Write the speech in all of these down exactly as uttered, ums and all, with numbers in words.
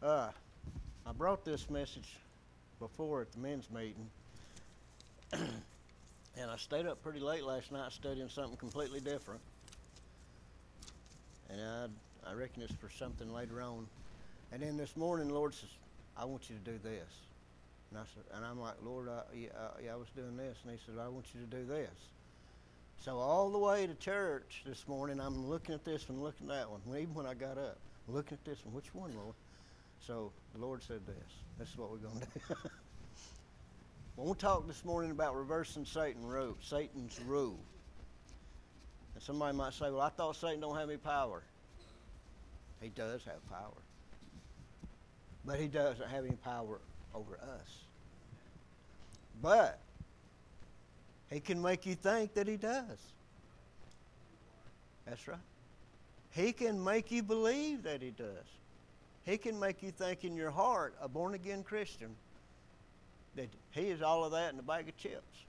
Uh, I brought this message before at the men's meeting, and I stayed up pretty late last night studying something completely different. And I, I reckon it's for something later on. And then this morning, the Lord says, I want you to do this. And I said, and I'm like, Lord, I, yeah, I, yeah, I was doing this. And he said, I want you to do this. So all the way to church this morning, I'm looking at this one, looking at that one. Even when I got up, I'm looking at this one. Which one, Lord? So the Lord said this. This is what we're going to do. Well, we'll talk this morning about reversing Satan rule, Satan's rule. And somebody might say, well, I thought Satan don't have any power. He does have power. But he doesn't have any power over us. But he can make you think that he does. That's right. He can make you believe that he does. He can make you think in your heart, a born-again Christian, that he is all of that in a bag of chips.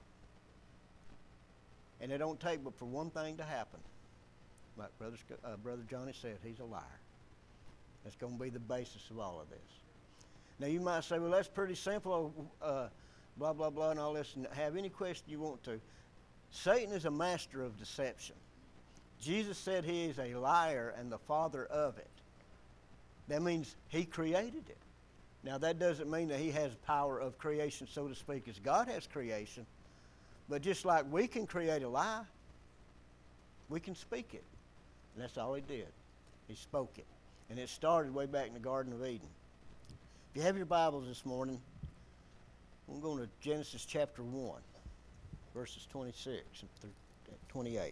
And it don't take but for one thing to happen. Like Brother, uh, Brother Johnny said, he's a liar. That's going to be the basis of all of this. Now you might say, well, that's pretty simple, uh, blah, blah, blah, and all this, and have any question you want to. Satan is a master of deception. Jesus said he is a liar and the father of it. That means he created it. Now that doesn't mean that he has power of creation, so to speak, as God has creation. But just like we can create a lie, we can speak it. And that's all he did. He spoke it. And it started way back in the Garden of Eden. If you have your Bibles this morning, we're going to Genesis chapter one, verses twenty-six and twenty-eight.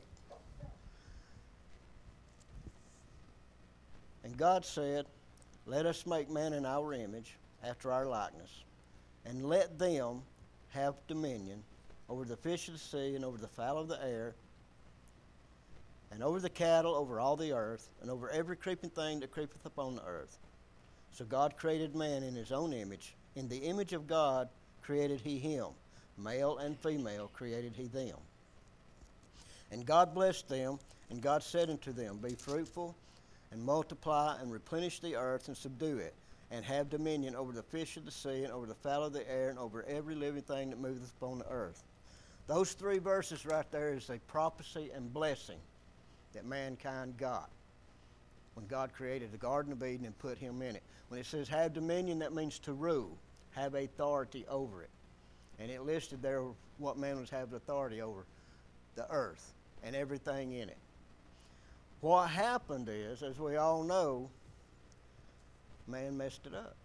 And God said, let us make man in our image, after our likeness, and let them have dominion over the fish of the sea, and over the fowl of the air, and over the cattle, over all the earth, and over every creeping thing that creepeth upon the earth. So God created man in his own image. In the image of God created he him. Male and female created he them. And God blessed them, and God said unto them, be fruitful, and multiply, and replenish the earth, and subdue it, and have dominion over the fish of the sea, and over the fowl of the air, and over every living thing that moveth upon the earth. Those three verses right there is a prophecy and blessing that mankind got when God created the Garden of Eden and put him in it. When it says have dominion, that means to rule, have authority over it. And it listed there what man was having authority over, the earth and everything in it. What happened is, as we all know, man messed it up.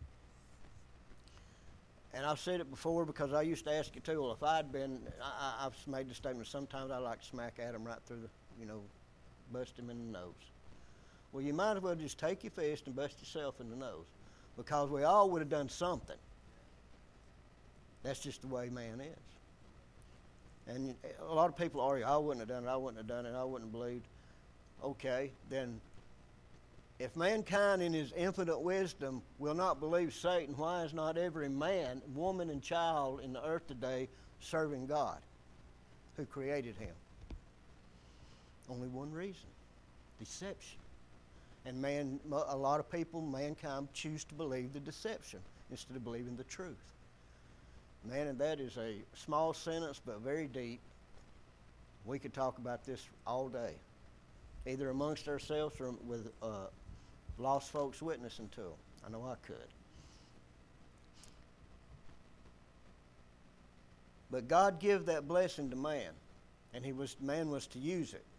And I've said it before because I used to ask you too, well, if I'd been, I, I've made the statement, sometimes I like to smack Adam right through the, you know, bust him in the nose. Well, you might as well just take your fist and bust yourself in the nose, because we all would have done something. That's just the way man is. And a lot of people argue, I wouldn't have done it, I wouldn't have done it, I wouldn't have believed. Okay, then if mankind in his infinite wisdom will not believe Satan, why is not every man, woman, and child in the earth today serving God who created him? Only one reason: deception. And man, a lot of people, mankind, choose to believe the deception instead of believing the truth. Man, and that is a small sentence but very deep. We could talk about this all day, either amongst ourselves or with uh, lost folks witnessing to them. I know I could. But God gave that blessing to man, and he was man was to use it.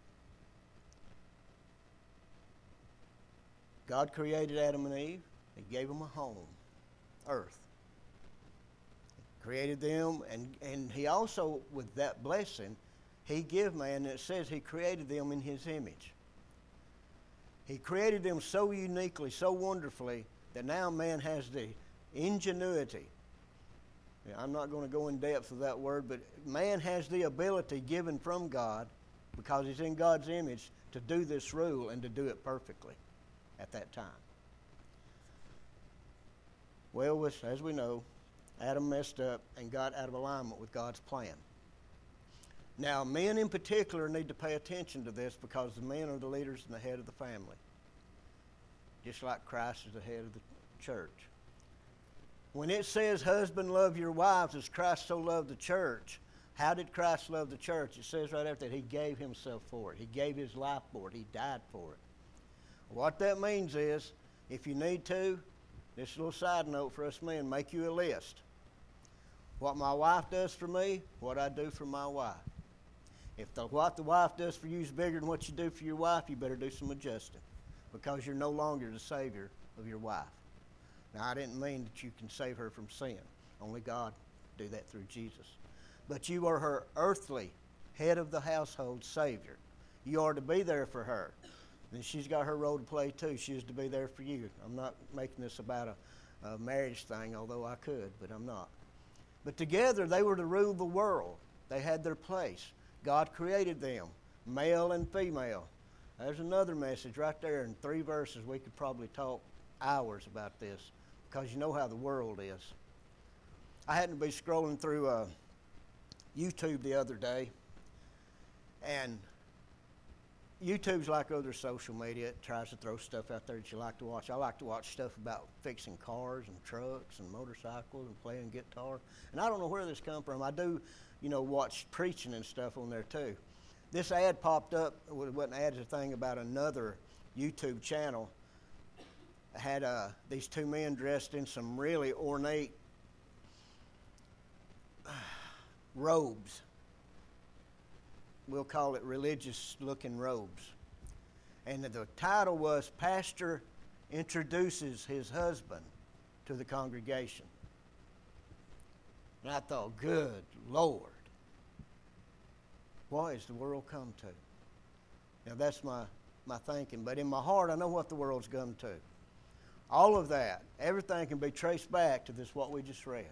God created Adam and Eve. He gave them a home, earth. He created them, and, and he also, with that blessing, he gave man, and it says he created them in his image. He created them so uniquely, so wonderfully, that now man has the ingenuity. I'm not going to go in depth of that word, but man has the ability given from God, because he's in God's image, to do this rule and to do it perfectly at that time. Well, as we know, Adam messed up and got out of alignment with God's plan. Now, men in particular need to pay attention to this, because the men are the leaders and the head of the family, just like Christ is the head of the church. When it says, husband, love your wives as Christ so loved the church, how did Christ love the church? It says right after that he gave himself for it. He gave his life for it. He died for it. What that means is, if you need to, this little side note for us men, make you a list. What my wife does for me, what I do for my wife. If the, what the wife does for you is bigger than what you do for your wife, you better do some adjusting, because you're no longer the savior of your wife. Now, I didn't mean that you can save her from sin. Only God do that through Jesus. But you are her earthly head of the household savior. You are to be there for her. And she's got her role to play too. She is to be there for you. I'm not making this about a, a marriage thing, although I could, but I'm not. But together they were to rule the world. They had their place. God created them, male and female. There's another message right there in three verses. We could probably talk hours about this, because you know how the world is. I happened to be scrolling through uh, YouTube the other day, and YouTube's like other social media. It tries to throw stuff out there that you like to watch. I like to watch stuff about fixing cars and trucks and motorcycles and playing guitar. And I don't know where this comes from. I do, you know, watch preaching and stuff on there too. This ad popped up. It wasn't an ad, it's a thing about another YouTube channel. It had uh, these two men dressed in some really ornate robes. We'll call it religious-looking robes. And the title was, Pastor Introduces His Husband to the Congregation. And I thought, good Lord, what has the world come to? Now, that's my, my thinking. But in my heart, I know what the world's come to. All of that, everything can be traced back to this, what we just read.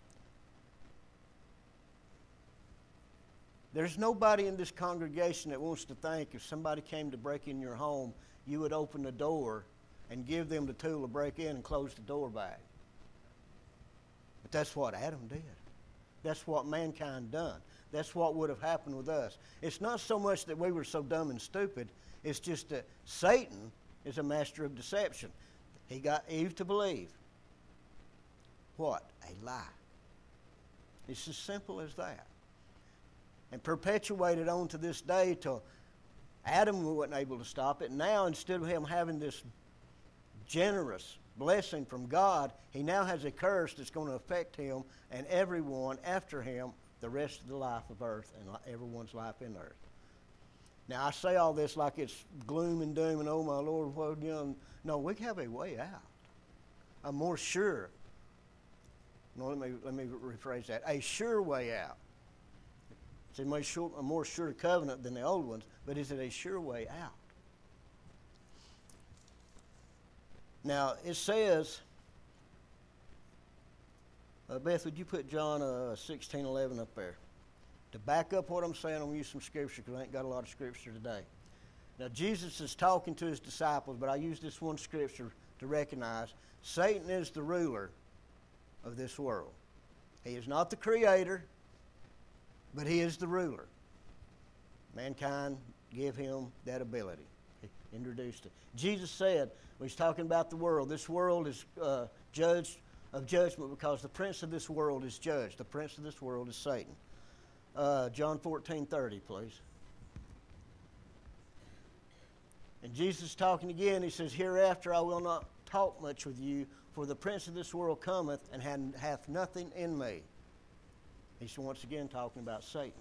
There's nobody in this congregation that wants to think if somebody came to break in your home, you would open the door and give them the tool to break in and close the door back. But that's what Adam did. That's what mankind done. That's what would have happened with us. It's not so much that we were so dumb and stupid. It's just that Satan is a master of deception. He got Eve to believe what? A lie. It's as simple as that. And perpetuated on to this day till Adam wasn't able to stop it. Now, instead of him having this generous blessing from God, he now has a curse that's going to affect him and everyone after him the rest of the life of earth and everyone's life in earth. Now, I say all this like it's gloom and doom and, oh, my Lord, what you know. No, we have a way out. A more sure. No, let me, let me rephrase that. A sure way out. It's a more, sure, a more sure covenant than the old ones, but is it a sure way out? Now, it says, uh, Beth, would you put John uh, sixteen eleven up there? To back up what I'm saying, I'm going to use some scripture because I ain't got a lot of scripture today. Now, Jesus is talking to his disciples, but I use this one scripture to recognize Satan is the ruler of this world. He is not the creator, but he is the ruler. Mankind gave him that ability. He introduced it. Jesus said, when he's talking about the world, this world is uh, judged of judgment because the prince of this world is judged. The prince of this world is Satan. Uh, John fourteen thirty, please. And Jesus talking again, he says, hereafter I will not talk much with you, for the prince of this world cometh and hath nothing in me. He's once again talking about Satan.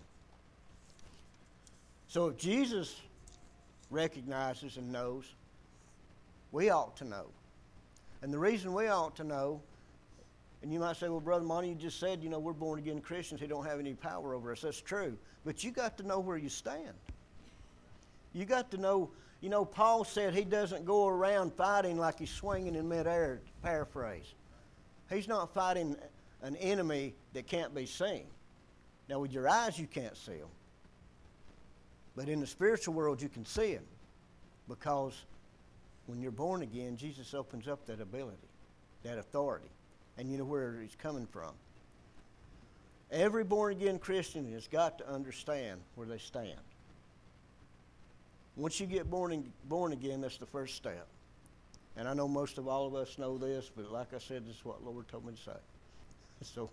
So if Jesus recognizes and knows, we ought to know. And the reason we ought to know, and you might say, well, Brother Monty, you just said, you know, we're born-again Christians. He don't have any power over us. That's true. But you got to know where you stand. You got to know, you know, Paul said he doesn't go around fighting like he's swinging in midair, to paraphrase. He's not fighting an enemy that can't be seen. Now, with your eyes, you can't see him. But in the spiritual world, you can see him. Because when you're born again, Jesus opens up that ability, that authority. And you know where he's coming from. Every born-again Christian has got to understand where they stand. Once you get born, in, born again, that's the first step. And I know most of all of us know this, but like I said, this is what the Lord told me to say. So,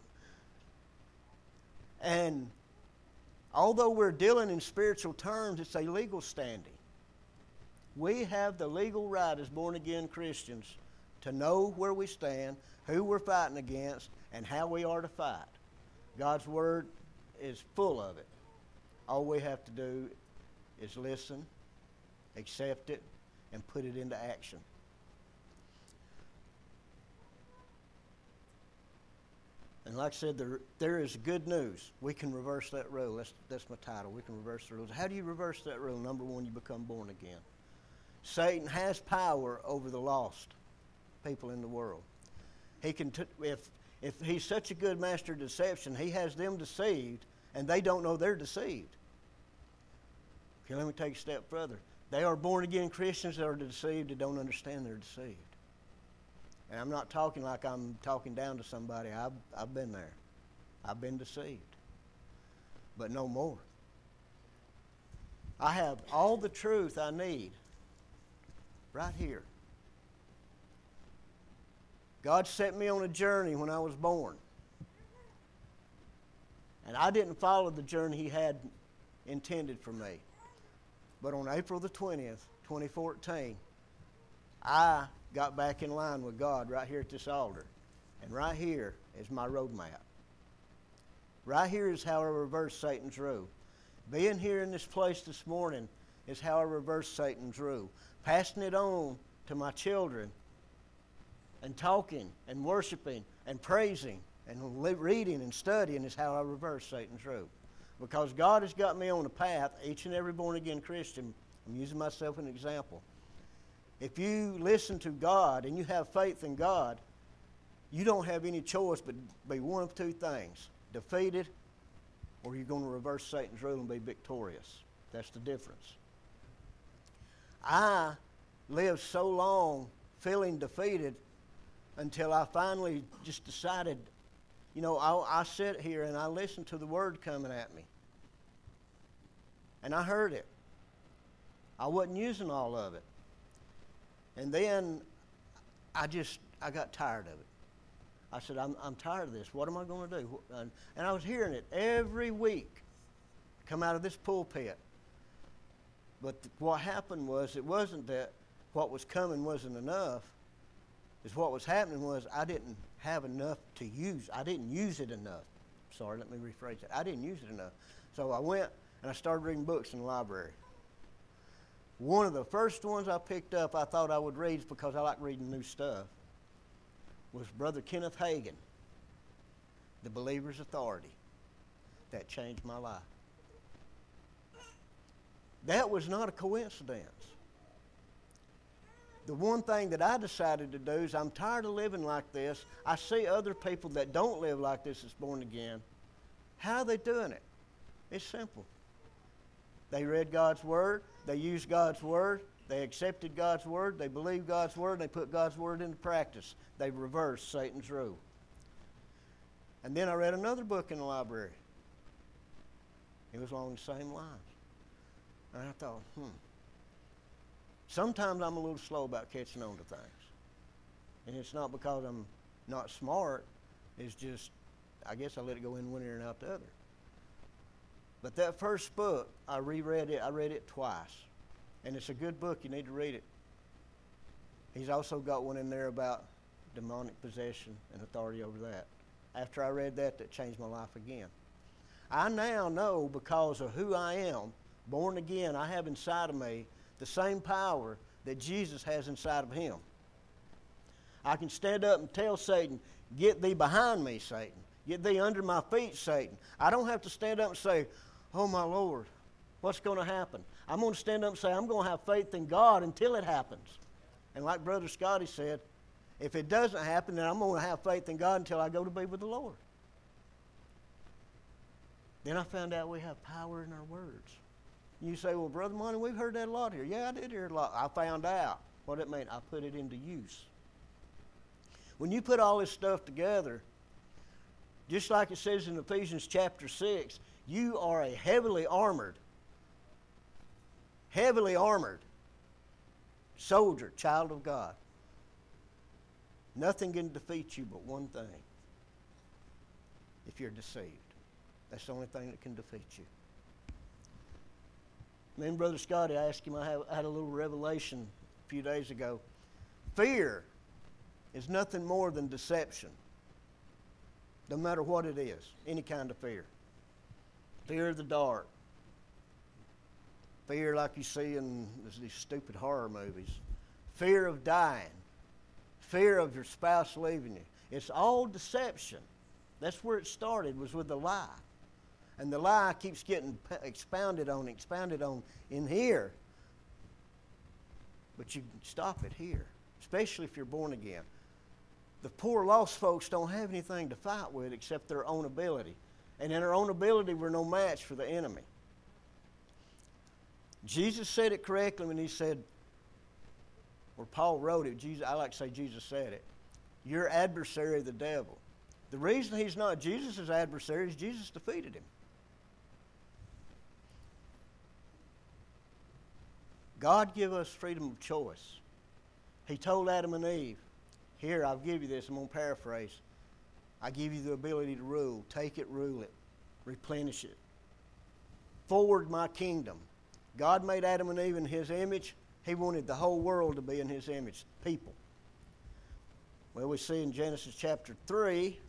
and although we're dealing in spiritual terms, it's a legal standing. We have the legal right as born-again Christians to know where we stand, who we're fighting against, and how we are to fight. God's Word is full of it. All we have to do is listen, accept it, and put it into action. And like I said, there, there is good news. We can reverse that rule. That's, that's my title. We can reverse the rules. How do you reverse that rule? Number one, you become born again. Satan has power over the lost people in the world. He can, t- if, if he's such a good master of deception, he has them deceived, and they don't know they're deceived. Okay, let me take a step further. They are born-again Christians that are deceived and don't understand they're deceived. And I'm not talking like I'm talking down to somebody. I've, I've been there. I've been deceived. But no more. I have all the truth I need right here. God set me on a journey when I was born. And I didn't follow the journey He had intended for me. But on April the twentieth, twenty fourteen, I got back in line with God right here at this altar. And right here is my roadmap. Right here is how I reverse Satan's rule. Being here in this place this morning is how I reverse Satan's rule. Passing it on to my children and talking and worshiping and praising and reading and studying is how I reverse Satan's rule. Because God has got me on a path, each and every born-again Christian, I'm using myself as an example. If you listen to God and you have faith in God, you don't have any choice but be one of two things, defeated, or you're going to reverse Satan's rule and be victorious. That's the difference. I lived so long feeling defeated until I finally just decided, you know, I, I sit here and I listen to the Word coming at me. And I heard it. I wasn't using all of it. And then I just, I got tired of it. I said, I'm, I'm tired of this. What am I going to do? And, and I was hearing it every week come out of this pulpit. But th- what happened was, it wasn't that what was coming wasn't enough. Is what was happening was I didn't have enough to use. I didn't use it enough. Sorry, let me rephrase that. I didn't use it enough. So I went and I started reading books in the library. One of the first ones I picked up I thought I would read because I like reading new stuff was Brother Kenneth Hagin, The Believer's Authority. That changed my life. That was not a coincidence. The one thing that I decided to do is I'm tired of living like this. I see other people that don't live like this that's born again. How are they doing it? It's simple. They read God's Word. They used God's Word. They accepted God's Word. They believed God's Word. And they put God's Word into practice. They reversed Satan's rule. And then I read another book in the library. It was along the same lines. And I thought, hmm. Sometimes I'm a little slow about catching on to things. And it's not because I'm not smart. It's just, I guess I let it go in one ear and out the other. But that first book, I reread it. I read it twice. And it's a good book. You need to read it. He's also got one in there about demonic possession and authority over that. After I read that, that changed my life again. I now know, because of who I am, born again, I have inside of me the same power that Jesus has inside of him. I can stand up and tell Satan, get thee behind me, Satan. Get thee under my feet, Satan. I don't have to stand up and say, oh, my Lord, what's going to happen? I'm going to stand up and say, I'm going to have faith in God until it happens. And like Brother Scotty said, if it doesn't happen, then I'm going to have faith in God until I go to be with the Lord. Then I found out we have power in our words. You say, well, Brother Monty, we've heard that a lot here. Yeah, I did hear it a lot. I found out what it meant. I put it into use. When you put all this stuff together, just like it says in Ephesians chapter six, you are a heavily armored, heavily armored soldier, child of God. Nothing can defeat you but one thing. If you're deceived. That's the only thing that can defeat you. Me and Brother Scotty, I asked him, I had a little revelation a few days ago. Fear is nothing more than deception. No matter what it is, any kind of fear. Fear of the dark. Fear like you see in these stupid horror movies. Fear of dying. Fear of your spouse leaving you. It's all deception. That's where it started, was with the lie. And the lie keeps getting expounded on, expounded on in here. But you can stop it here, especially if you're born again. The poor lost folks don't have anything to fight with except their own ability. And in our own ability, we're no match for the enemy. Jesus said it correctly when he said, or Paul wrote it, Jesus, I like to say Jesus said it, your adversary, the devil. The reason he's not Jesus' adversary is Jesus defeated him. God give us freedom of choice. He told Adam and Eve, here, I'll give you this, I'm going to paraphrase. I give you the ability to rule. Take it, rule it, replenish it. Forward my kingdom. God made Adam and Eve in his image. He wanted the whole world to be in his image, people. Well, we see in Genesis chapter three,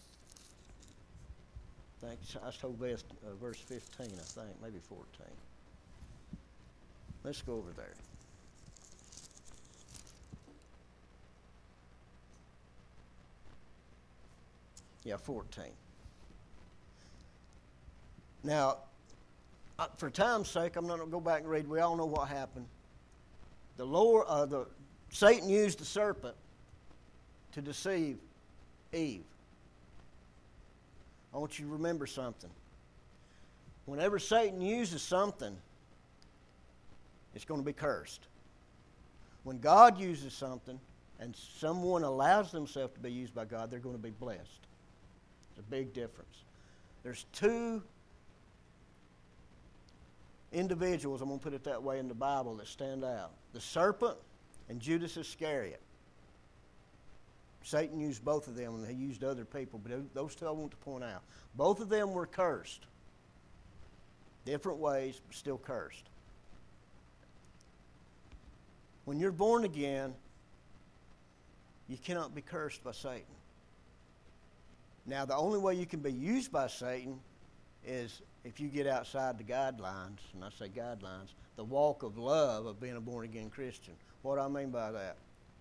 I think I told best, uh, verse fifteen, I think, maybe fourteen. Let's go over there. Yeah, fourteen. Now, uh, for time's sake, I'm not going to go back and read. We all know what happened. The Lord, uh, the Satan used the serpent to deceive Eve. I want you to remember something. Whenever Satan uses something, it's going to be cursed. When God uses something and someone allows themselves to be used by God, they're going to be blessed. It's a big difference. There's two individuals, I'm going to put it that way, in the Bible that stand out. The serpent and Judas Iscariot. Satan used both of them, and he used other people, but those two I want to point out. Both of them were cursed. Different ways, but still cursed. When you're born again, you cannot be cursed by Satan. Now, the only way you can be used by Satan is if you get outside the guidelines, and I say guidelines, the walk of love of being a born-again Christian. What do I mean by that?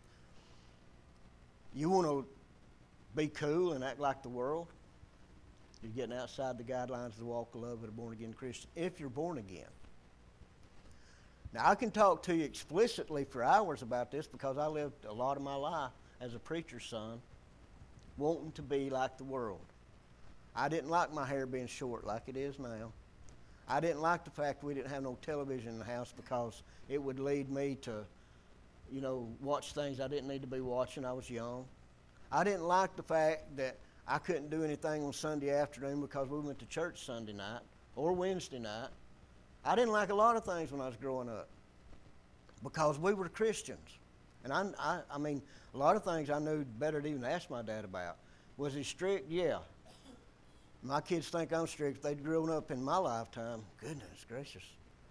You want to be cool and act like the world? You're getting outside the guidelines of the walk of love of a born-again Christian, if you're born again. Now, I can talk to you explicitly for hours about this because I lived a lot of my life as a preacher's son, wanting to be like the world. I didn't like my hair being short like it is now. I didn't like the fact we didn't have no television in the house because it would lead me to, you know, watch things I didn't need to be watching. I was young. I didn't like the fact that I couldn't do anything on Sunday afternoon because we went to church Sunday night or Wednesday night. I didn't like a lot of things when I was growing up because we were Christians. And I, I, I mean, a lot of things I knew better to even ask my dad about. Was he strict? Yeah. My kids think I'm strict. If they'd grown up in my lifetime, goodness gracious.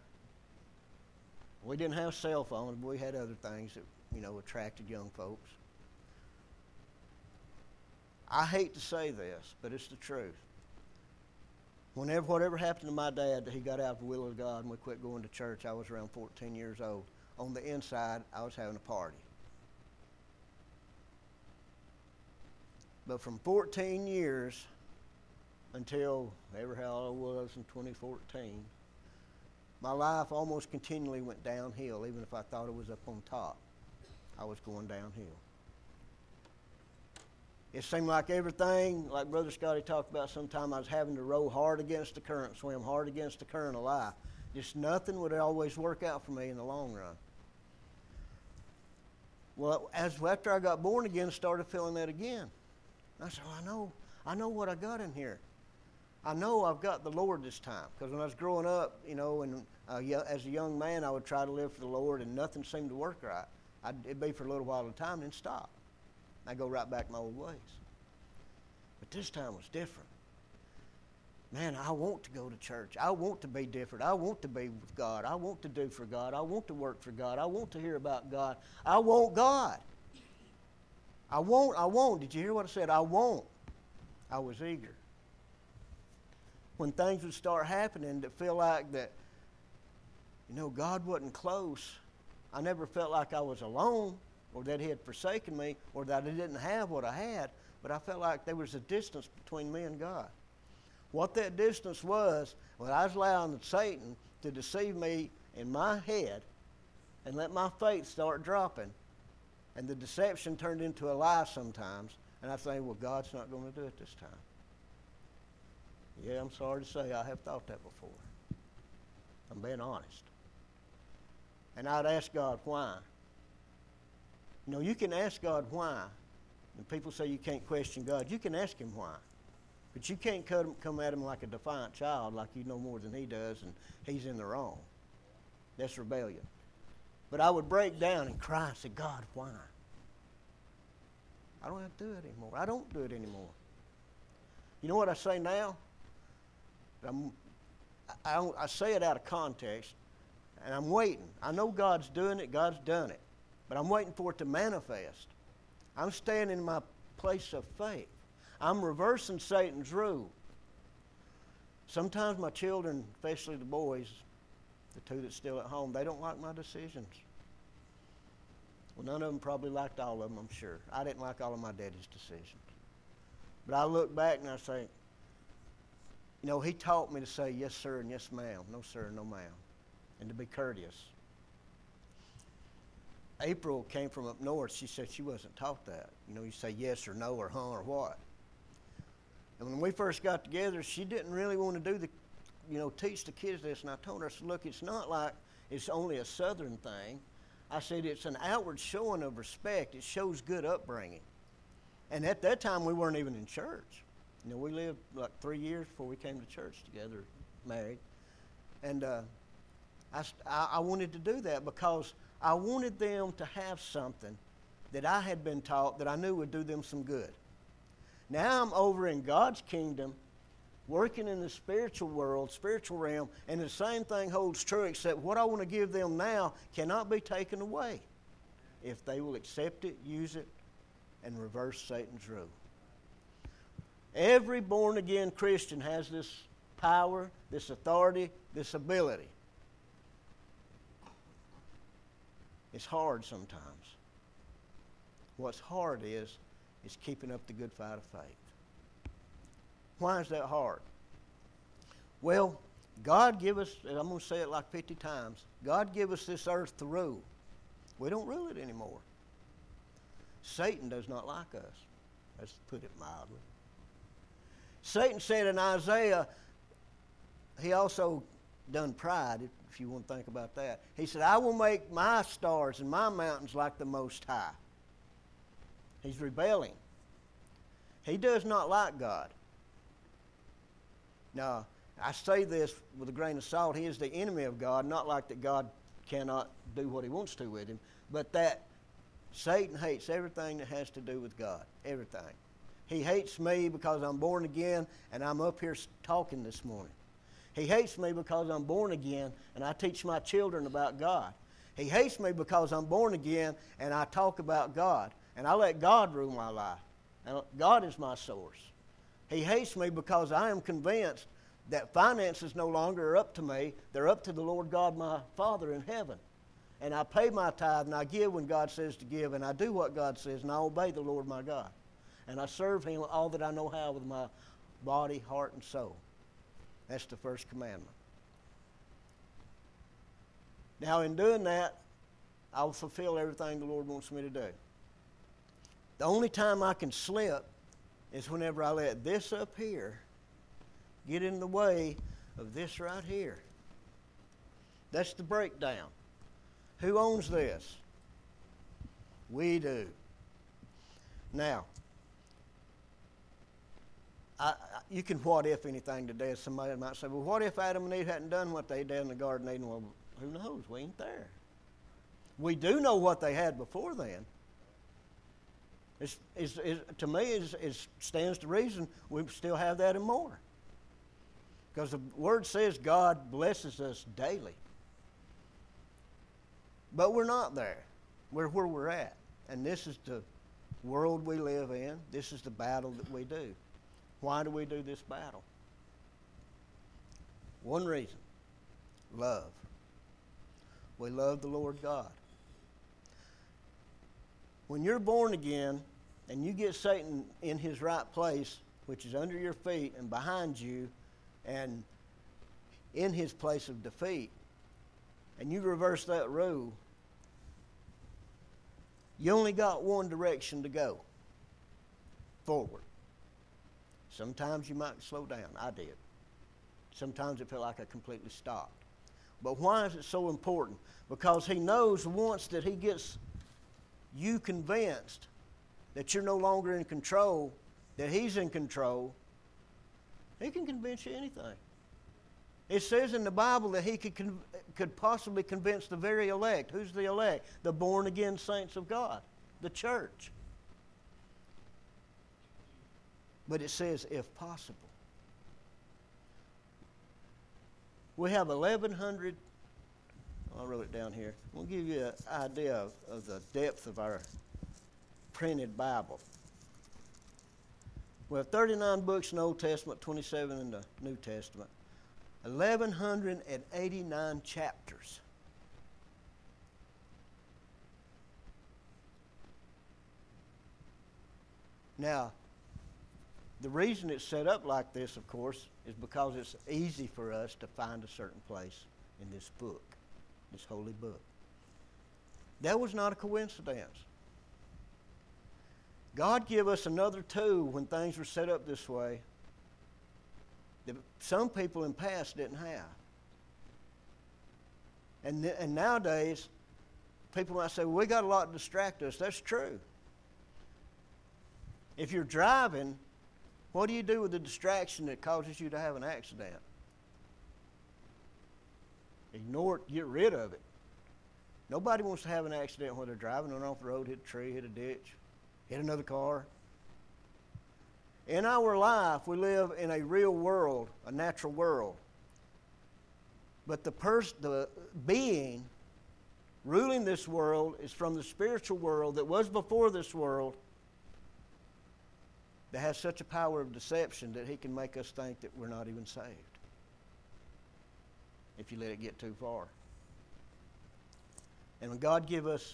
We didn't have cell phones, but we had other things that, you know, attracted young folks. I hate to say this, but it's the truth. Whenever, whatever happened to my dad that he got out of the will of God and we quit going to church, I was around fourteen years old. On the inside, I was having a party. But from fourteen years until ever how old I was in twenty fourteen, my life almost continually went downhill. Even if I thought it was up on top, I was going downhill. It seemed like everything, like Brother Scotty talked about sometime, I was having to row hard against the current, swim hard against the current of life. Just nothing would always work out for me in the long run. Well, as after I got born again, I started feeling that again. I said, well, I know, I know what I got in here. I know I've got the Lord this time. Because when I was growing up, you know, and uh, as a young man, I would try to live for the Lord, and nothing seemed to work right. I'd, it'd be for a little while at a time, and then stop. I go right back my old ways. But this time was different. Man, I want to go to church. I want to be different. I want to be with God. I want to do for God. I want to work for God. I want to hear about God. I want God. I want, I want. Did you hear what I said? I want. I was eager. When things would start happening that feel like that, you know, God wasn't close, I never felt like I was alone or that He had forsaken me or that I didn't have what I had, but I felt like there was a distance between me and God. What that distance was, when I was allowing Satan to deceive me in my head and let my faith start dropping, and the deception turned into a lie sometimes, and I think, well, God's not going to do it this time. Yeah, I'm sorry to say I have thought that before. I'm being honest. And I'd ask God why. You know, you can ask God why. And people say you can't question God. You can ask Him why. But you can't come, come at Him like a defiant child, like you know more than He does, and He's in the wrong. That's rebellion. But I would break down and cry and say, God, why? I don't have to do it anymore. I don't do it anymore. You know what I say now? I'm, I, don't, I say it out of context, and I'm waiting. I know God's doing it. God's done it. But I'm waiting for it to manifest. I'm staying in my place of faith. I'm reversing Satan's rule. Sometimes my children, especially the boys, the two that's still at home, they don't like my decisions. Well, none of them probably liked all of them, I'm sure. I didn't like all of my daddy's decisions. But I look back and I say, you know, he taught me to say yes, sir, and yes, ma'am. No, sir, no, ma'am. And to be courteous. April came from up north. She said she wasn't taught that. You know, you say yes or no or huh or what. And when we first got together, she didn't really want to do the, you know, teach the kids this. And I told her, I said, look, it's not like it's only a southern thing. I said, it's an outward showing of respect. It shows good upbringing. And at that time, we weren't even in church. You know, we lived like three years before we came to church together, married. And uh, I, I wanted to do that because I wanted them to have something that I had been taught that I knew would do them some good. Now I'm over in God's kingdom, working in the spiritual world, spiritual realm, and the same thing holds true, except what I want to give them now cannot be taken away if they will accept it, use it, and reverse Satan's rule. Every born-again Christian has this power, this authority, this ability. It's hard sometimes. What's hard is, is keeping up the good fight of faith. Why is that hard? Well, God give us, and I'm going to say it like fifty times, God give us this earth to rule. We don't rule it anymore. Satan does not like us. Let's put it mildly. Satan said in Isaiah, he also done pride, if you want to think about that. He said, I will make my stars and my mountains like the Most High. He's rebelling. He does not like God. Now, I say this with a grain of salt. He is the enemy of God, not like that God cannot do what He wants to with him, but that Satan hates everything that has to do with God, everything. He hates me because I'm born again and I'm up here talking this morning. He hates me because I'm born again and I teach my children about God. He hates me because I'm born again and I talk about God and I let God rule my life. And God is my source. He hates me because I am convinced that finances no longer are up to me. They're up to the Lord God, my Father in heaven. And I pay my tithe and I give when God says to give and I do what God says and I obey the Lord my God. And I serve Him all that I know how with my body, heart, and soul. That's the first commandment. Now, in doing that, I will fulfill everything the Lord wants me to do. The only time I can slip is whenever I let this up here get in the way of this right here. That's the breakdown. Who owns this? We do. Now, I, I, you can what if anything today. Somebody might say, well, what if Adam and Eve hadn't done what they did in the Garden of Eden? Well, who knows? We ain't there. We do know what they had before then. It's, it's, it's, to me, it's, it stands to reason we still have that and more. Because the Word says God blesses us daily. But we're not there. We're where we're at. And this is the world we live in. This is the battle that we do. Why do we do this battle? One reason. Love. We love the Lord God. When you're born again and you get Satan in his right place, which is under your feet and behind you and in his place of defeat, and you reverse that rule, you only got one direction to go. Forward. Sometimes you might slow down. I did. Sometimes it felt like I completely stopped. But why is it so important? Because he knows once that he gets you convinced that you're no longer in control, that he's in control, he can convince you anything. It says in the Bible that he could con- could possibly convince the very elect. Who's the elect? The born-again saints of God, the church. But it says, if possible. We have eleven hundred, I wrote it down here. We'll give you an idea of, of the depth of our printed Bible. We have thirty-nine books in the Old Testament, twenty-seven in the New Testament. eleven eighty-nine chapters. Now, the reason it's set up like this, of course, is because it's easy for us to find a certain place in this book, this holy book. That was not a coincidence. God gave us another tool when things were set up this way that some people in the past didn't have. And, th- and nowadays, people might say, well, we got a lot to distract us. That's true. If you're driving, what do you do with the distraction that causes you to have an accident? Ignore it, get rid of it. Nobody wants to have an accident when they're driving, run off the road, hit a tree, hit a ditch, hit another car. In our life, we live in a real world, a natural world. But the pers- the being ruling this world is from the spiritual world that was before this world, that has such a power of deception that he can make us think that we're not even saved if you let it get too far. And when God gave us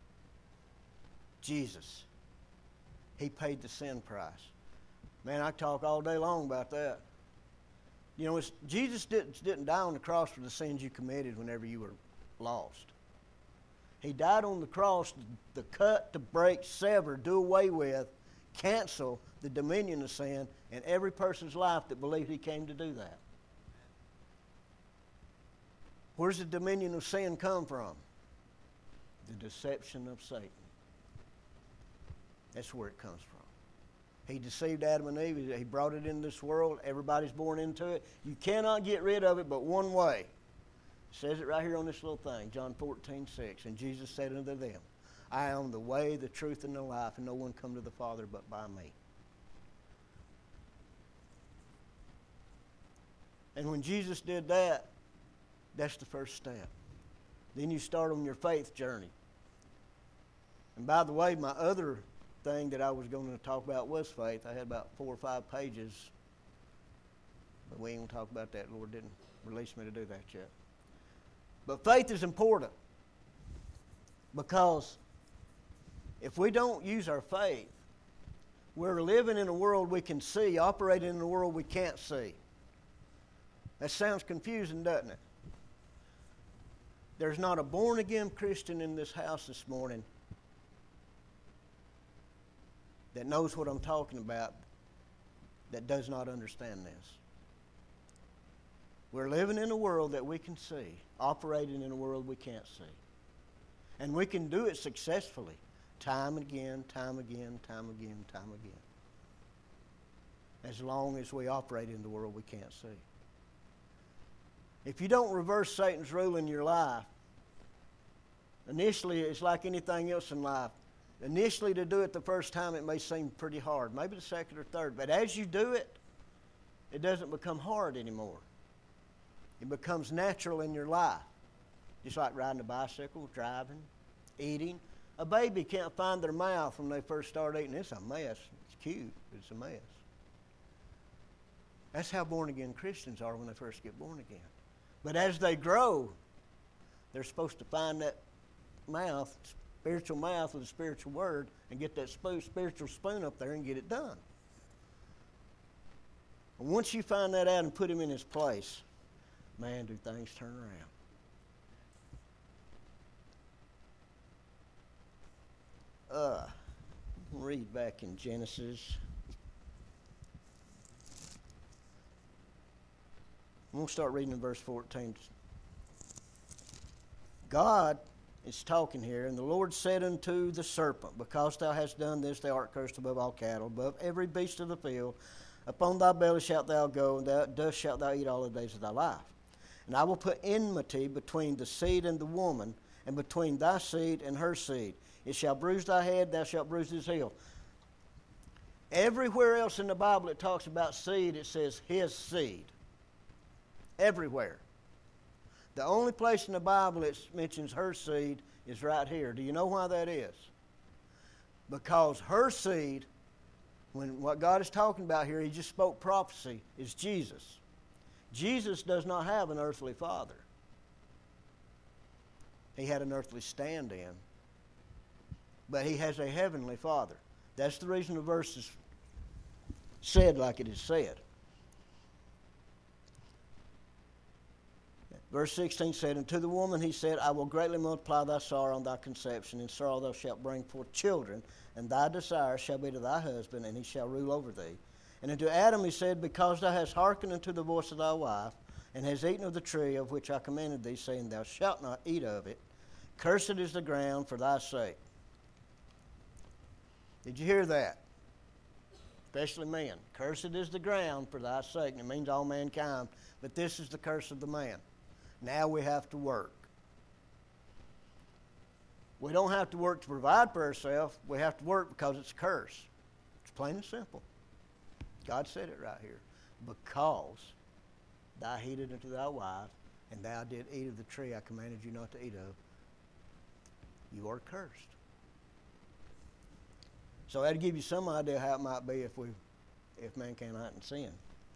Jesus, he paid the sin price. Man, I talk all day long about that. You know, it's, Jesus didn't, didn't die on the cross for the sins you committed whenever you were lost. He died on the cross to cut, to break, sever, do away with, cancel the dominion of sin in every person's life that believed he came to do that. Where's the dominion of sin come from? The deception of Satan. That's where it comes from. He deceived Adam and Eve. He brought it into this world. Everybody's born into it. You cannot get rid of it but one way. It says it right here on this little thing, John fourteen six. And Jesus said unto them, I am the way, the truth, and the life, and no one come to the Father but by me. And when Jesus did that, that's the first step. Then you start on your faith journey. And by the way, my other thing that I was going to talk about was faith. I had about four or five pages, but we ain't going to talk about that. The Lord didn't release me to do that yet. But faith is important because if we don't use our faith, we're living in a world we can see, operating in a world we can't see. That sounds confusing, doesn't it? There's not a born-again Christian in this house this morning that knows what I'm talking about that does not understand this. We're living in a world that we can see, operating in a world we can't see. And we can do it successfully, time and again, time again, time again, time again. As long as we operate in the world we can't see. If you don't reverse Satan's rule in your life, initially it's like anything else in life. Initially, to do it the first time, it may seem pretty hard, maybe the second or third. But as you do it, it doesn't become hard anymore. It becomes natural in your life. Just like riding a bicycle, driving, eating. A baby can't find their mouth when they first start eating. It's a mess. It's cute, but it's a mess. That's how born-again Christians are when they first get born again. But as they grow, they're supposed to find that mouth, spiritual mouth with a spiritual word, and get that spoon, spiritual spoon up there and get it done. And once you find that out and put him in his place, man, do things turn around. Uh, read back in Genesis. I'm going to start reading in verse fourteen. God is talking here, and the Lord said unto the serpent, because thou hast done this, thou art cursed above all cattle, above every beast of the field. Upon thy belly shalt thou go, and thou, dust shalt thou eat all the days of thy life. And I will put enmity between the seed and the woman, and between thy seed and her seed. It shall bruise thy head, thou shalt bruise his heel. Everywhere else in the Bible it talks about seed, it says his seed. Everywhere. The only place in the Bible it mentions her seed is right here. Do you know why that is? Because her seed, when what God is talking about here, he just spoke prophecy, is Jesus. Jesus does not have an earthly father. He had an earthly stand-in. But he has a heavenly father. That's the reason the verse is said like it is said. Verse sixteen said, and to the woman he said, I will greatly multiply thy sorrow and thy conception. In sorrow thou shalt bring forth children, and thy desire shall be to thy husband, and he shall rule over thee. And unto Adam he said, because thou hast hearkened unto the voice of thy wife, and hast eaten of the tree of which I commanded thee, saying, thou shalt not eat of it, cursed is the ground for thy sake. Did you hear that? Especially men. Cursed is the ground for thy sake. And it means all mankind. But this is the curse of the man. Now we have to work. We don't have to work to provide for ourselves. We have to work because it's a curse. It's plain and simple. God said it right here. Because thou heeded unto thy wife, and thou did eat of the tree I commanded you not to eat of, you are cursed. So that'll give you some idea how it might be if we, if mankind hadn't sinned.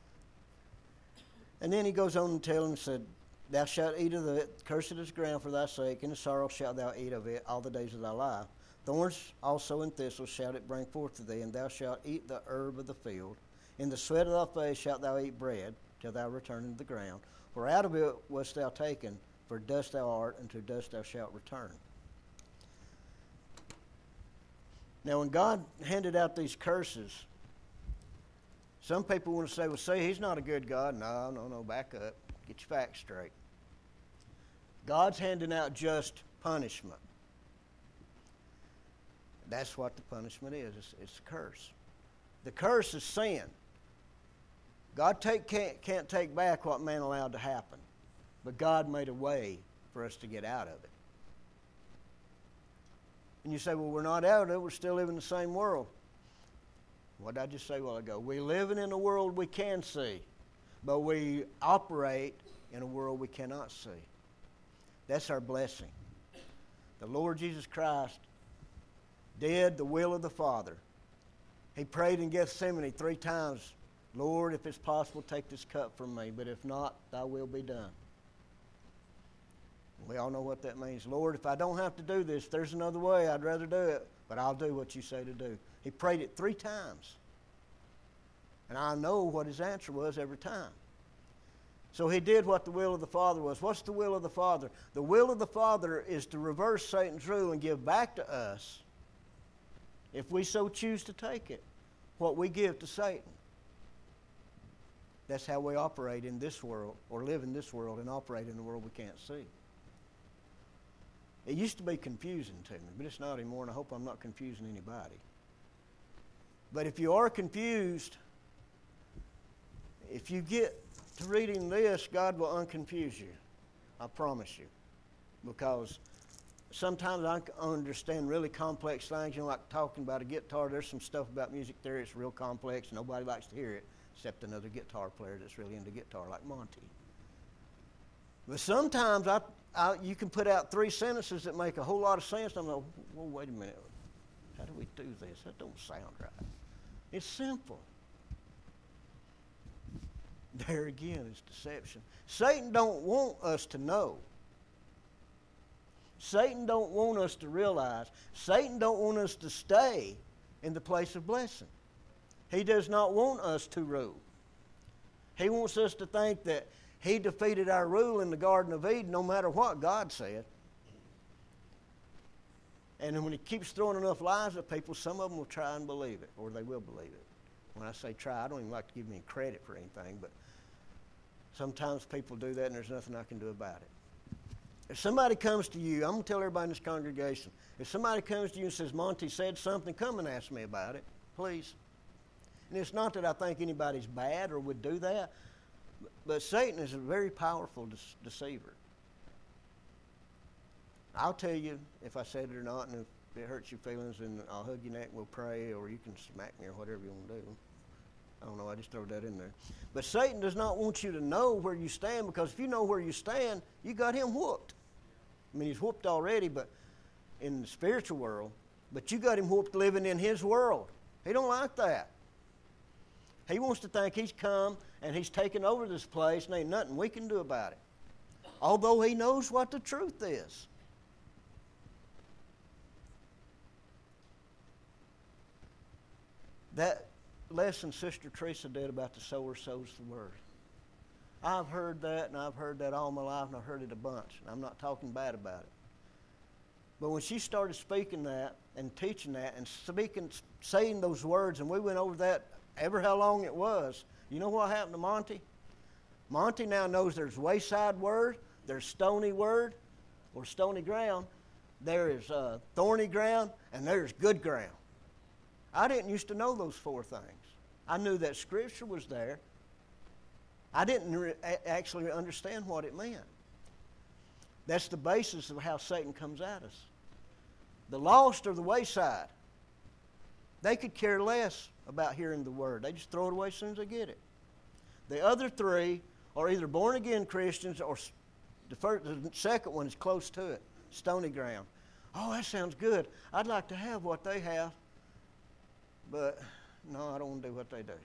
And then he goes on and tells him, said, thou shalt eat of it, cursed is the ground for thy sake, and in sorrow shalt thou eat of it all the days of thy life. Thorns also and thistles shall it bring forth to thee, and thou shalt eat the herb of the field. In the sweat of thy face shalt thou eat bread, till thou return into the ground. For out of it wast thou taken, for dust thou art, and to dust thou shalt return. Now, when God handed out these curses, some people want to say, well, see, he's not a good God. No, no, no, back up. Get your facts straight. God's handing out just punishment. That's what the punishment is. It's, it's a curse. The curse is sin. God take, can't, can't take back what man allowed to happen, but God made a way for us to get out of it. And you say, well, we're not out of it. We're still living in the same world. What did I just say a while ago? We're living in a world we can see, but we operate in a world we cannot see. That's our blessing. The Lord Jesus Christ did the will of the Father. He prayed in Gethsemane three times, Lord, if it's possible, take this cup from me, but if not, thy will be done. We all know what that means. Lord, if I don't have to do this, there's another way, I'd rather do it, but I'll do what you say to do. He prayed it three times. And I know what his answer was every time. So he did what the will of the Father was. What's the will of the Father? The will of the Father is to reverse Satan's rule and give back to us, if we so choose to take it, what we give to Satan. That's how we operate in this world, or live in this world and operate in the world we can't see. It used to be confusing to me, but it's not anymore, and I hope I'm not confusing anybody. But if you are confused, if you get to reading this, God will unconfuse you. I promise you. Because sometimes I can understand really complex things, you know, like talking about a guitar. There's some stuff about music theory that's real complex. Nobody likes to hear it except another guitar player that's really into guitar, like Monty. But sometimes I, I, you can put out three sentences that make a whole lot of sense. I'm like, well, wait a minute. How do we do this? That don't sound right. It's simple. There again is deception. Satan don't want us to know. Satan don't want us to realize. Satan don't want us to stay in the place of blessing. He does not want us to rule. He wants us to think that he defeated our rule in the Garden of Eden no matter what God said. And then when he keeps throwing enough lies at people, some of them will try and believe it, or they will believe it. When I say try, I don't even like to give me credit for anything, but sometimes people do that and there's nothing I can do about it. If somebody comes to you, I'm going to tell everybody in this congregation, if somebody comes to you and says, Monty said something, come and ask me about it, please. And it's not that I think anybody's bad or would do that, but Satan is a very powerful de- deceiver. I'll tell you if I said it or not, and if it hurts your feelings, then I'll hug your neck and we'll pray, or you can smack me or whatever you want to do. I don't know, I just throw that in there. But Satan does not want you to know where you stand, because if you know where you stand, you got him whooped. I mean, he's whooped already, but in the spiritual world, but you got him whooped living in his world. He don't like that. He wants to think he's come and he's taken over this place and ain't nothing we can do about it. Although he knows what the truth is. That lesson Sister Teresa did about the sower sows the word. I've heard that, and I've heard that all my life, and I've heard it a bunch. And I'm not talking bad about it. But when she started speaking that and teaching that and speaking, saying those words, and we went over that ever how long it was, you know what happened to Monty? Monty now knows there's wayside word, there's stony word, or stony ground, there is uh, thorny ground, and there's good ground. I didn't used to know those four things. I knew that Scripture was there. I didn't re- actually understand what it meant. That's the basis of how Satan comes at us. The lost are the wayside. They could care less about hearing the word. They just throw it away as soon as they get it. The other three are either born-again Christians, or the, first, the second one is close to it, stony ground. Oh, that sounds good. I'd like to have what they have. But, no, I don't want to do what they do.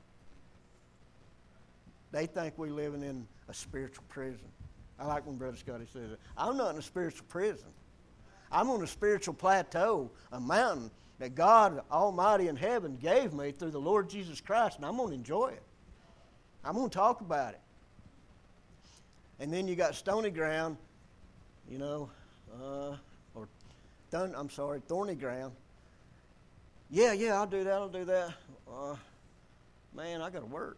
They think we're living in a spiritual prison. I like when Brother Scotty says it. I'm not in a spiritual prison. I'm on a spiritual plateau, a mountain that God Almighty in heaven gave me through the Lord Jesus Christ, and I'm going to enjoy it. I'm going to talk about it. And then you got stony ground, you know, uh, or, thun- I'm sorry, thorny ground. Yeah, yeah, I'll do that, I'll do that. Uh, man, I got to work.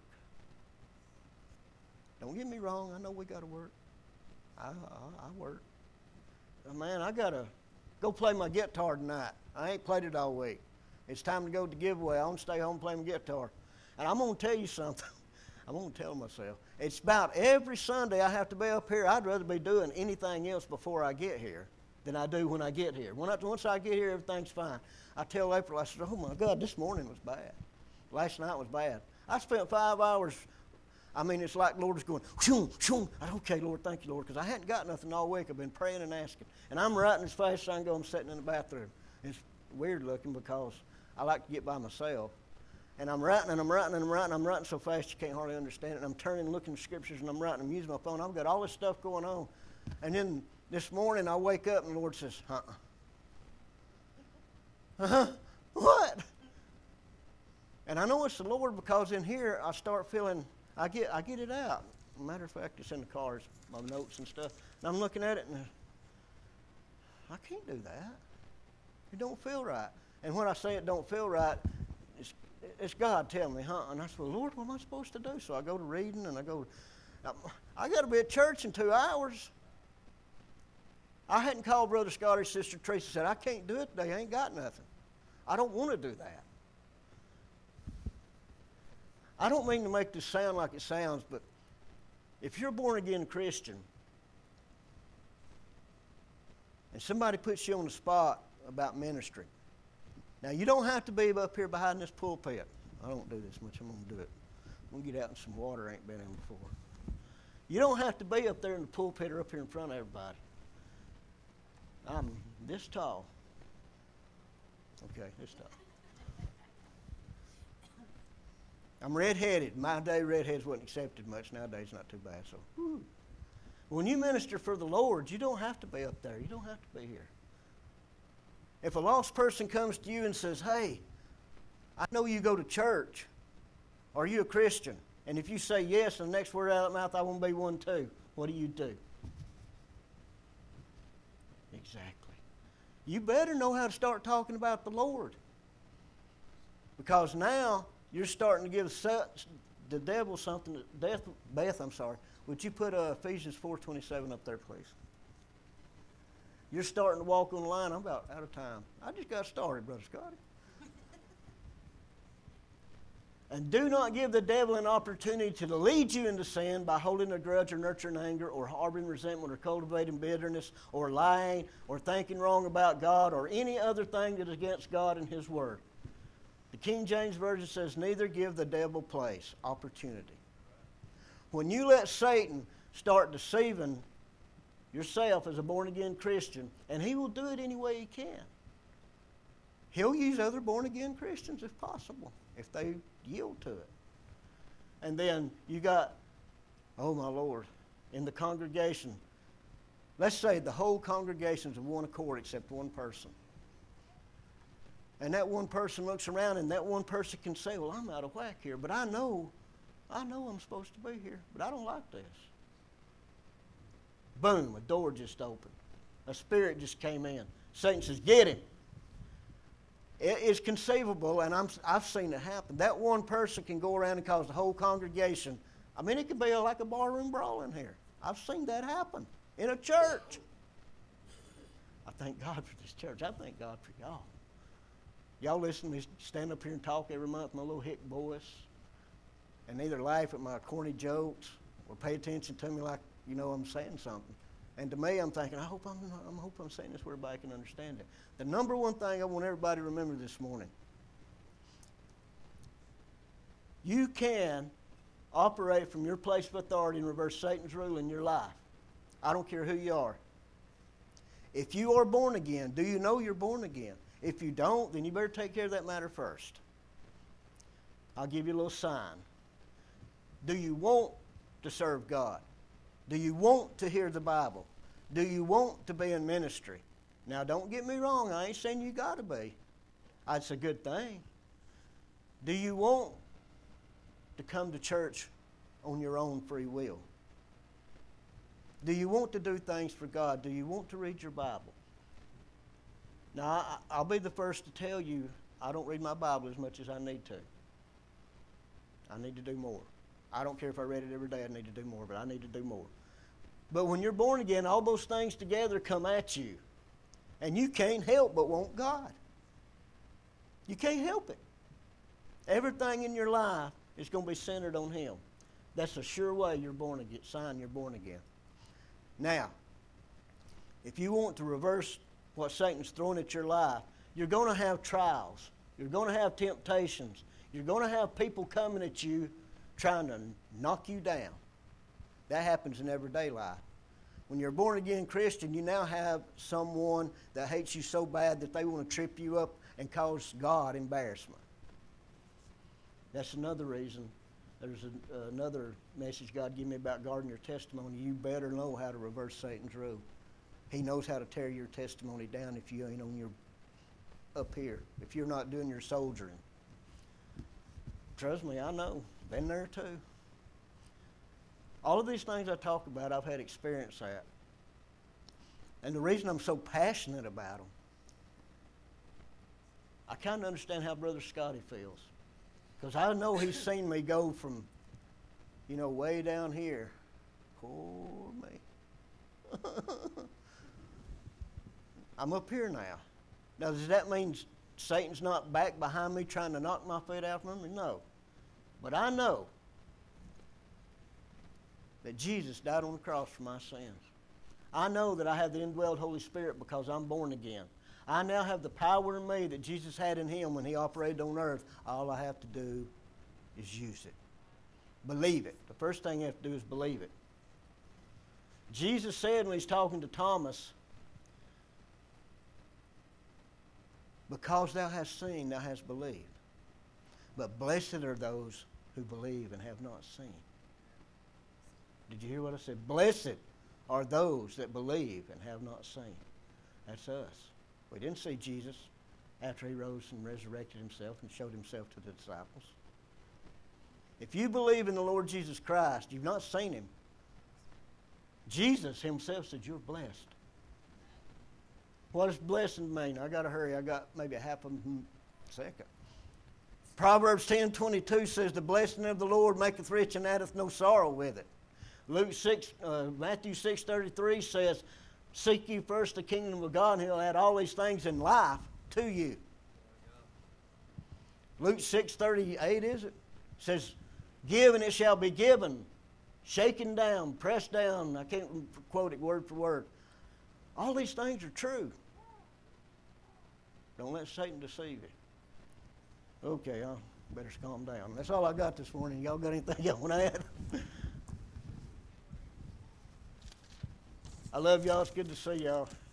Don't get me wrong, I know we got to work. I, I, I work. Uh, man, I got to go play my guitar tonight. I ain't played it all week. It's time to go to giveaway. I want to stay home and play my guitar. And I'm going to tell you something. I'm going to tell myself. It's about every Sunday I have to be up here. I'd rather be doing anything else before I get here than I do when I get here. When I, once I get here, everything's fine. I tell April, I said, oh, my God, this morning was bad. Last night was bad. I spent five hours. I mean, it's like the Lord is going, shoom, shoom. I said, okay, Lord, thank you, Lord, because I hadn't got nothing all week. I've been praying and asking. And I'm writing as fast as I can go. I'm sitting in the bathroom. It's weird looking because I like to get by myself. And I'm writing and I'm writing and I'm writing. I'm writing so fast you can't hardly understand it. And I'm turning and looking at scriptures and I'm writing. I'm using my phone. I've got all this stuff going on. And then this morning I wake up and the Lord says, uh-uh. Uh-huh. What? And I know it's the Lord because in here I start feeling, I get I get it out. Matter of fact, it's in the cars, my notes and stuff. And I'm looking at it and I can't do that. It don't feel right. And when I say it don't feel right, it's, it's God telling me, huh? And I said, well, Lord, what am I supposed to do? So I go to reading and I go, I got to be at church in two hours. I hadn't called Brother Scott or Sister Teresa and said, I can't do it today. I ain't got nothing. I don't want to do that. I don't mean to make this sound like it sounds, but if you're a born-again Christian and somebody puts you on the spot about ministry. Now, you don't have to be up here behind this pulpit. I don't do this much. I'm going to do it. I'm going to get out in some water I ain't been in before. You don't have to be up there in the pulpit or up here in front of everybody. I'm this tall. Okay, this tall. I'm red-headed. My day, redheads wasn't accepted much. Nowadays, not too bad. So, whew. When you minister for the Lord, you don't have to be up there. You don't have to be here. If a lost person comes to you and says, hey, I know you go to church. Are you a Christian? And if you say yes, and the next word out of the mouth, I want to be one too, what do you do? Exactly. You better know how to start talking about the Lord. Because now you're starting to give the devil something. Death, Beth, I'm sorry. Would you put uh, Ephesians four twenty-seven up there, please? You're starting to walk on the line. I'm about out of time. I just got started, Brother Scotty. And do not give the devil an opportunity to lead you into sin by holding a grudge or nurturing anger or harboring resentment or cultivating bitterness or lying or thinking wrong about God or any other thing that is against God and His Word. The King James Version says, neither give the devil place, opportunity. When you let Satan start deceiving yourself as a born-again Christian, and he will do it any way he can. He'll use other born-again Christians if possible, if they yield to it. And then you got, oh my Lord, in the congregation, let's say the whole congregation's of one accord except one person. And that one person looks around and that one person can say, well, I'm out of whack here, but I know, I know I'm supposed to be here, but I don't like this. Boom, a door just opened. A spirit just came in. Satan says, get him. It is conceivable, and I'm, I've seen it happen. That one person can go around and cause the whole congregation. I mean, it could be like a barroom brawl in here. I've seen that happen in a church. I thank God for this church. I thank God for y'all. Y'all listen to me stand up here and talk every month in my little hick voice and either laugh at my corny jokes or pay attention to me like, you know, I'm saying something. And to me, I'm thinking, I hope I'm, I hope I'm saying this where everybody can understand it. The number one thing I want everybody to remember this morning, you can operate from your place of authority and reverse Satan's rule in your life. I don't care who you are. If you are born again, do you know you're born again? If you don't, then you better take care of that matter first. I'll give you a little sign. Do you want to serve God? Do you want to hear the Bible? Do you want to be in ministry? Now, don't get me wrong. I ain't saying you got to be. That's a good thing. Do you want to come to church on your own free will? Do you want to do things for God? Do you want to read your Bible? Now, I, I'll be the first to tell you I don't read my Bible as much as I need to. I need to do more. I don't care if I read it every day, I need to do more, but I need to do more. But when you're born again, all those things together come at you. And you can't help but want God. You can't help it. Everything in your life is going to be centered on Him. That's a sure way you're born again, sign you're born again. Now, if you want to reverse what Satan's throwing at your life, you're going to have trials. You're going to have temptations. You're going to have people coming at you trying to knock you down. That happens in everyday life. When you're a born-again Christian, you now have someone that hates you so bad that they want to trip you up and cause God embarrassment. That's another reason. There's a, uh, another message God gave me about guarding your testimony. You better know how to reverse Satan's rule. He knows how to tear your testimony down if you ain't on your up here, if you're not doing your soldiering. Trust me, I know. Been there too. All of these things I talk about, I've had experience at. And the reason I'm so passionate about them, I kind of understand how Brother Scotty feels. Because I know he's seen me go from, you know, way down here. Poor me. I'm up here now. Now, does that mean Satan's not back behind me trying to knock my feet out from me? No. But I know that Jesus died on the cross for my sins. I know that I have the indwelled Holy Spirit because I'm born again. I now have the power in me that Jesus had in him when he operated on earth. All I have to do is use it. Believe it. The first thing you have to do is believe it. Jesus said when he's talking to Thomas, because thou hast seen, thou hast believed. But blessed are those who believe and have not seen. Did you hear what I said? Blessed are those that believe and have not seen. That's us. We didn't see Jesus after he rose and resurrected himself and showed himself to the disciples. If you believe in the Lord Jesus Christ, you've not seen him. Jesus himself said you're blessed. What does blessing mean? I got to hurry. I got maybe a half a second. Proverbs ten twenty-two says, the blessing of the Lord maketh rich and addeth no sorrow with it. Luke six, uh, Matthew six thirty-three says, seek ye first the kingdom of God, and he'll add all these things in life to you. Luke six thirty-eight, is it? Says, give and it shall be given. Shaken down, pressed down. I can't quote it word for word. All these things are true. Don't let Satan deceive you. Okay, I better calm down. That's all I got this morning. Y'all got anything y'all want to add? I love y'all. It's good to see y'all.